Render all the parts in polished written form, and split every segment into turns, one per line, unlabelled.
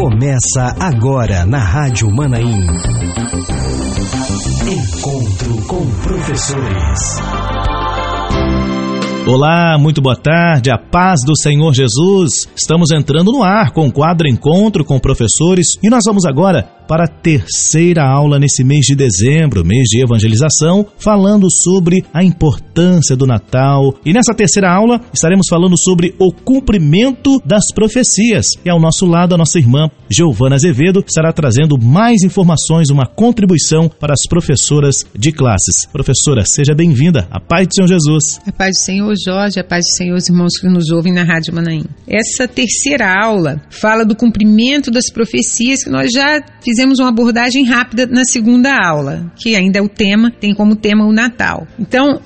Começa agora na Rádio Manaim. Encontro com professores.
Olá, muito boa tarde, a paz do Senhor Jesus. Estamos entrando no ar com o quadro Encontro com Professores e nós vamos agora para a terceira aula nesse mês de dezembro, mês de evangelização, falando sobre a importância do Natal. E nessa terceira aula estaremos falando sobre o cumprimento das profecias. E ao nosso lado a nossa irmã Giovana Azevedo estará trazendo mais informações, uma contribuição para as professoras de classes. Professora, seja bem-vinda. A paz do Senhor Jesus.
A paz do Senhor Jorge, a paz do Senhor os irmãos que nos ouvem na Rádio Manaim. Essa terceira aula fala do cumprimento das profecias que nós já fizemos uma abordagem rápida na segunda aula, que ainda é o tema, tem como tema o Natal. Então,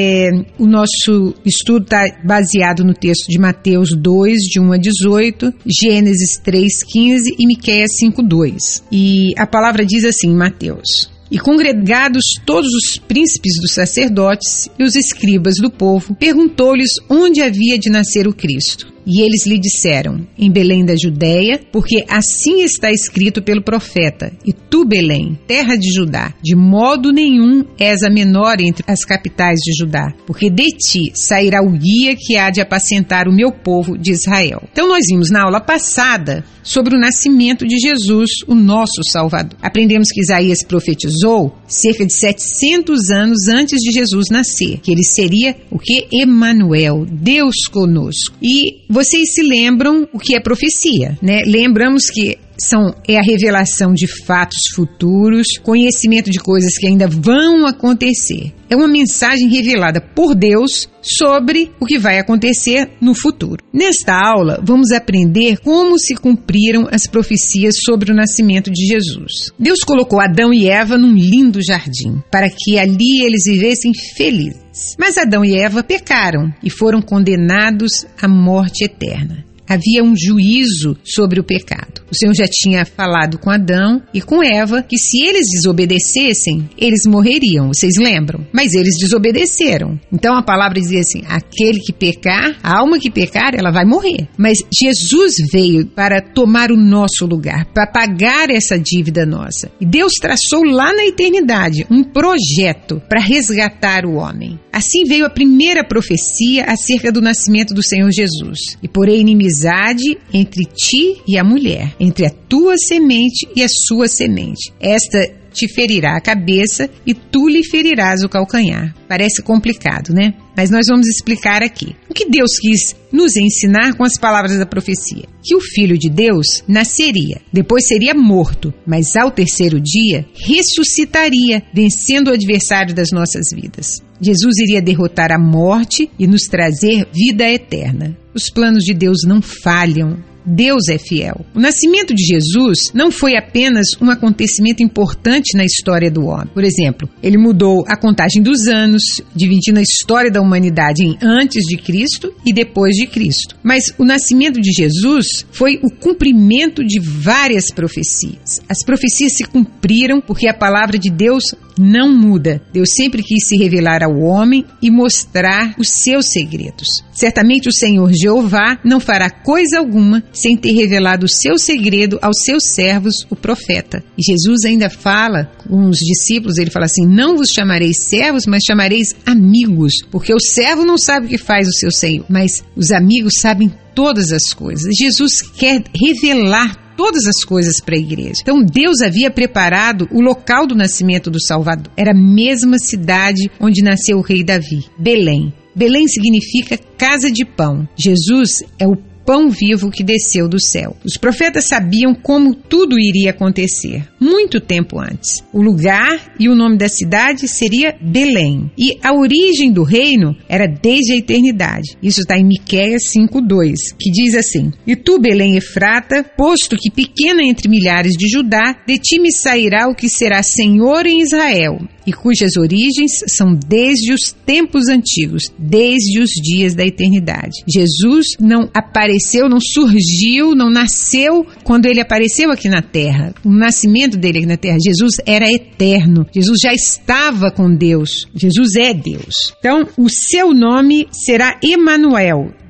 o nosso estudo está baseado no texto de Mateus 2, de 1 a 18, Gênesis 3, 15 e Miqueias 5, 2. E a palavra diz assim em Mateus: E congregados todos os príncipes dos sacerdotes e os escribas do povo, perguntou-lhes onde havia de nascer o Cristo. E eles lhe disseram: em Belém da Judéia, porque assim está escrito pelo profeta: E tu, Belém, terra de Judá, de modo nenhum és a menor entre as capitais de Judá, porque de ti sairá o guia que há de apacentar o meu povo de Israel. Então nós vimos na aula passada sobre o nascimento de Jesus, o nosso Salvador. Aprendemos que Isaías profetizou cerca de 700 anos antes de Jesus nascer, que ele seria o que? Emanuel, Deus conosco. E vocês se lembram o que é profecia, né? Lembramos que é a revelação de fatos futuros, conhecimento de coisas que ainda vão acontecer. É uma mensagem revelada por Deus sobre o que vai acontecer no futuro. Nesta aula, vamos aprender como se cumpriram as profecias sobre o nascimento de Jesus. Deus colocou Adão e Eva num lindo jardim, para que ali eles vivessem felizes. Mas Adão e Eva pecaram e foram condenados à morte eterna. Havia um juízo sobre o pecado. O Senhor já tinha falado com Adão e com Eva que se eles desobedecessem, eles morreriam, vocês lembram? Mas eles desobedeceram. Então a palavra dizia assim: aquele que pecar, a alma que pecar, ela vai morrer. Mas Jesus veio para tomar o nosso lugar, para pagar essa dívida nossa. E Deus traçou lá na eternidade um projeto para resgatar o homem. Assim veio a primeira profecia acerca do nascimento do Senhor Jesus. E porém inimizade entre ti e a mulher, entre a tua semente e a sua semente. Esta te ferirá a cabeça e tu lhe ferirás o calcanhar. Parece complicado, né? Mas nós vamos explicar aqui. O que Deus quis nos ensinar com as palavras da profecia? Que o Filho de Deus nasceria, depois seria morto, mas ao terceiro dia ressuscitaria, vencendo o adversário das nossas vidas. Jesus iria derrotar a morte e nos trazer vida eterna. Os planos de Deus não falham. Deus é fiel. O nascimento de Jesus não foi apenas um acontecimento importante na história do homem. Por exemplo, ele mudou a contagem dos anos, dividindo a história da humanidade em antes de Cristo e depois de Cristo. Mas o nascimento de Jesus foi o cumprimento de várias profecias. As profecias se cumpriram porque a palavra de Deus não muda. Deus sempre quis se revelar ao homem e mostrar os seus segredos. Certamente o Senhor Jeová não fará coisa alguma sem ter revelado o seu segredo aos seus servos, o profeta. E Jesus ainda fala com os discípulos, ele fala assim: não vos chamareis servos, mas chamareis amigos, porque o servo não sabe o que faz o seu senhor, mas os amigos sabem todas as coisas. Jesus quer revelar todas as coisas para a igreja. Então Deus havia preparado o local do nascimento do Salvador. Era a mesma cidade onde nasceu o rei Davi, Belém. Belém significa casa de pão. Jesus é o pão vivo que desceu do céu. Os profetas sabiam como tudo iria acontecer, muito tempo antes. O lugar e o nome da cidade seria Belém. E a origem do reino era desde a eternidade. Isso está em Miqueias 5:2, que diz assim: E tu, Belém Efrata, posto que pequena entre milhares de Judá, de ti me sairá o que será senhor em Israel, e cujas origens são desde os tempos antigos, desde os dias da eternidade. Jesus não apareceu, não surgiu, não nasceu quando ele apareceu aqui na terra. O nascimento dele aqui na terra, Jesus era eterno. Jesus já estava com Deus. Jesus é Deus. Então, o seu nome será Emanuel,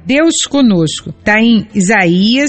Deus conosco. Está em Isaías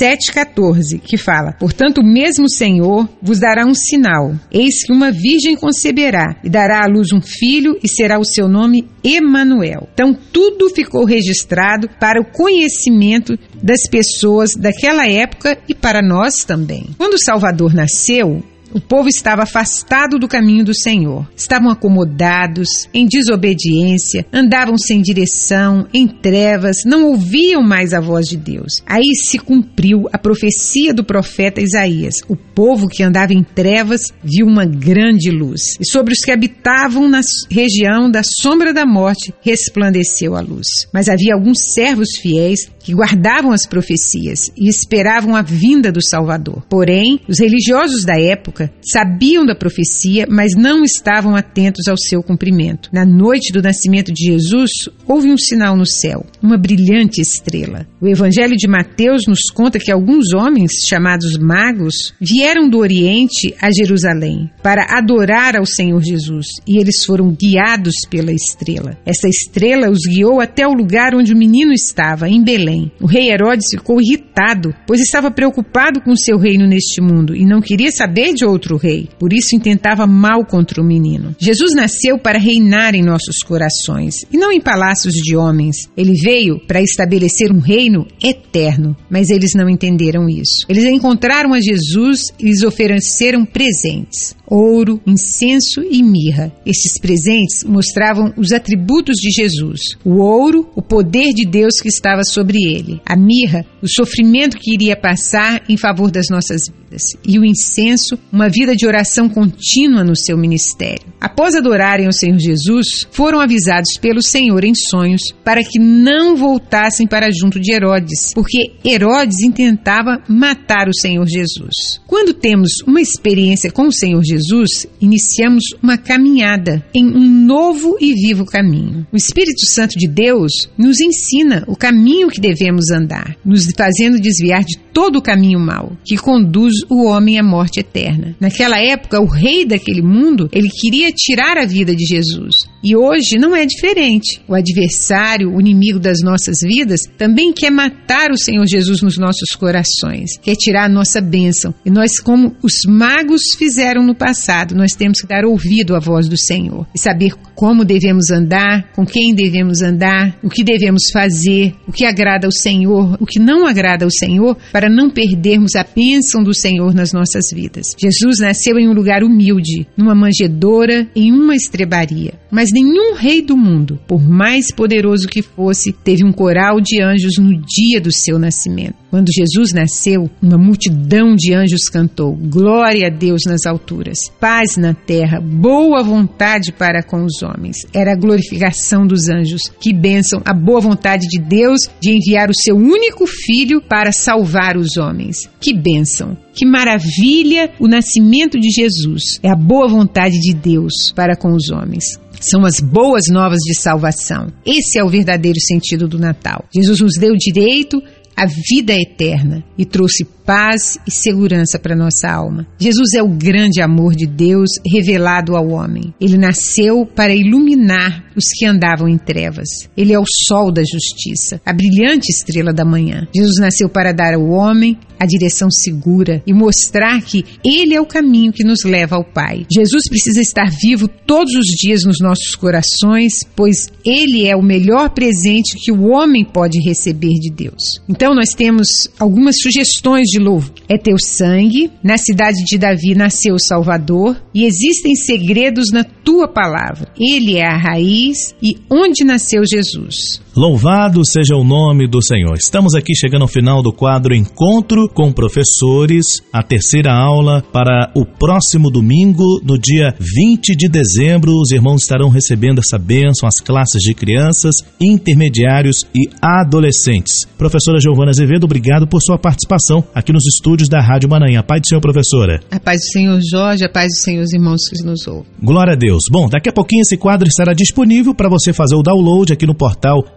7,14, que fala: portanto, o mesmo Senhor vos dará um sinal. Eis que uma virgem conceberá e dará à luz um filho e será o seu nome Emanuel. Então, tudo ficou registrado para o conhecimento das pessoas daquela época e para nós também. Quando o Salvador nasceu, o povo estava afastado do caminho do Senhor. Estavam acomodados, em desobediência, andavam sem direção, em trevas, não ouviam mais a voz de Deus. Aí se cumpriu a profecia do profeta Isaías. O povo que andava em trevas viu uma grande luz. E sobre os que habitavam na região da sombra da morte, resplandeceu a luz. Mas havia alguns servos fiéis que guardavam as profecias e esperavam a vinda do Salvador. Porém, os religiosos da época sabiam da profecia, mas não estavam atentos ao seu cumprimento. Na noite do nascimento de Jesus, houve um sinal no céu, uma brilhante estrela. O Evangelho de Mateus nos conta que alguns homens, chamados magos, vieram do Oriente a Jerusalém para adorar ao Senhor Jesus, e eles foram guiados pela estrela. Essa estrela os guiou até o lugar onde o menino estava, em Belém. O rei Herodes ficou irritado, pois estava preocupado com seu reino neste mundo e não queria saber de outro rei. Por isso intentava mal contra o menino. Jesus nasceu para reinar em nossos corações e não em palácios de homens. Ele veio para estabelecer um reino eterno, mas eles não entenderam isso. Eles encontraram a Jesus e lhes ofereceram presentes: ouro, incenso e mirra. Estes presentes mostravam os atributos de Jesus. O ouro, o poder de Deus que estava sobre ele. A mirra, o sofrimento que iria passar em favor das nossas vidas. E o incenso, uma vida de oração contínua no seu ministério. Após adorarem ao Senhor Jesus, foram avisados pelo Senhor em sonhos para que não voltassem para junto de Herodes, porque Herodes intentava matar o Senhor Jesus. Quando temos uma experiência com o Senhor Jesus, iniciamos uma caminhada em um novo e vivo caminho. O Espírito Santo de Deus nos ensina o caminho que devemos andar, nos fazendo desviar de todo o caminho mau, que conduz o homem à morte eterna. Naquela época, o rei daquele mundo, ele queria tirar a vida de Jesus. E hoje não é diferente. O adversário, o inimigo das nossas vidas, também quer matar o Senhor Jesus nos nossos corações, quer tirar a nossa bênção. E nós, como os magos fizeram no passado, nós temos que dar ouvido à voz do Senhor e saber como devemos andar, com quem devemos andar, o que devemos fazer, o que agrada ao Senhor, o que não agrada ao Senhor, para não perdermos a bênção do Senhor nas nossas vidas. Jesus nasceu em um lugar humilde, numa manjedoura, em uma estrebaria. Mas nenhum rei do mundo, por mais poderoso que fosse, teve um coral de anjos no dia do seu nascimento. Quando Jesus nasceu, uma multidão de anjos cantou: glória a Deus nas alturas, paz na terra, boa vontade para com os homens. Era a glorificação dos anjos. Que bênção a boa vontade de Deus de enviar o seu único filho para salvar os homens. Que bênção, que maravilha o nascimento de Jesus. É a boa vontade de Deus para com os homens. São as boas novas de salvação. Esse é o verdadeiro sentido do Natal. Jesus nos deu direito à vida eterna e trouxe paz e segurança para nossa alma. Jesus é o grande amor de Deus revelado ao homem. Ele nasceu para iluminar os que andavam em trevas. Ele é o sol da justiça, a brilhante estrela da manhã. Jesus nasceu para dar ao homem a direção segura e mostrar que Ele é o caminho que nos leva ao Pai. Jesus precisa estar vivo todos os dias nos nossos corações, pois Ele é o melhor presente que o homem pode receber de Deus. Então nós temos algumas sugestões de louvor. É teu sangue, na cidade de Davi nasceu o Salvador, e existem segredos na tua palavra. Ele é a raiz e onde nasceu Jesus.
Louvado seja o nome do Senhor. Estamos aqui chegando ao final do quadro Encontro com Professores, a terceira aula para o próximo domingo, no dia 20 de dezembro. Os irmãos estarão recebendo essa bênção, as classes de crianças, intermediários e adolescentes. Professora Giovana Azevedo, obrigado por sua participação aqui nos estúdios da Rádio Manaim. A paz do Senhor, professora.
A paz do Senhor, Jorge, a paz do Senhor, os irmãos que nos ouvem.
Glória a Deus. Bom, daqui a pouquinho esse quadro estará disponível para você fazer o download aqui no portal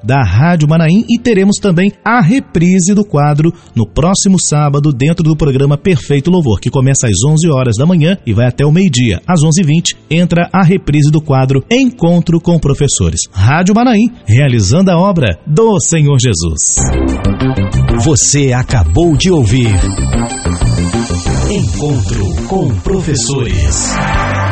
da Rádio Manaim e teremos também a reprise do quadro no próximo sábado dentro do programa Perfeito Louvor, que começa às 11 horas da manhã e vai até o meio-dia. Às 11h20 entra a reprise do quadro Encontro com Professores. Rádio Manaim, realizando a obra do Senhor Jesus.
Você acabou de ouvir Encontro com Professores.